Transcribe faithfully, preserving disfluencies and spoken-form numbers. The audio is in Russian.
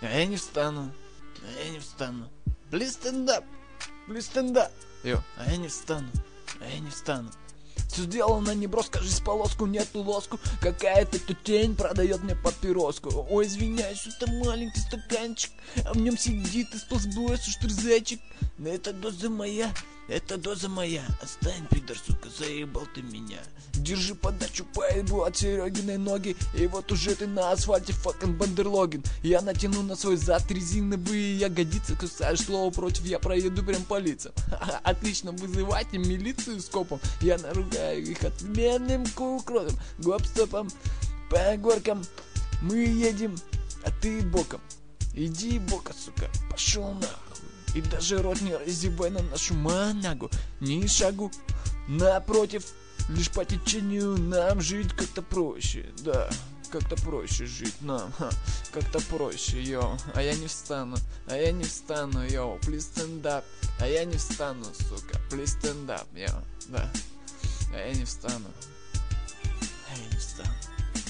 А я не встану. А я не встану. Please stand up. Please stand up. Йо. А я не встану. А я не встану. Все сделано неброско, жизнь полоску, нету лоску. Какая-то тут тень продает мне папироску. Ой, извиняюсь, это маленький стаканчик, а в нем сидит из пластблоя штрзечек. Но это доза моя, это доза моя. Отстань, пидор, сука, заебал ты меня. Держи подачу поебу от Серегиной ноги. И вот уже ты на асфальте, факин бандерлогин. Я натяну на свой зад резиновые ягодицы. Кусаешь слово против, я проеду прям по лицам. Ха-ха, отлично, вызывайте милицию с копом. Я наругаю их отменным кукротом. Гоп-стопом, по горкам мы едем, а ты боком. Иди бока, сука, пошел нахуй. И даже рот не разевай на нашу манагу. Ни шагу напротив. Лишь по течению нам жить как-то проще, да, как-то проще жить нам, ха, как-то проще, йоу, а я не встану, а я не встану, йоу, please stand up, а я не встану, сука, please stand up, йоу, да, а я не встану, а я не встану.